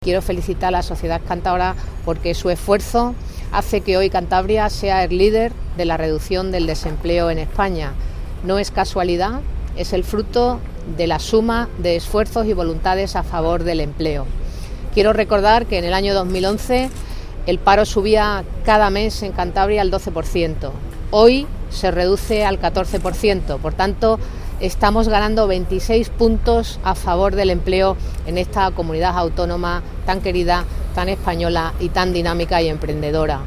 Quiero felicitar a la sociedad cántabra porque su esfuerzo hace que hoy Cantabria sea el líder de la reducción del desempleo en España. No es casualidad, es el fruto de la suma de esfuerzos y voluntades a favor del empleo. Quiero recordar que en el año 2011 el paro subía cada mes en Cantabria al 12%. Hoy se reduce al 14%. Por tanto, estamos ganando 26 puntos a favor del empleo en esta comunidad autónoma tan querida, tan española y tan dinámica y emprendedora.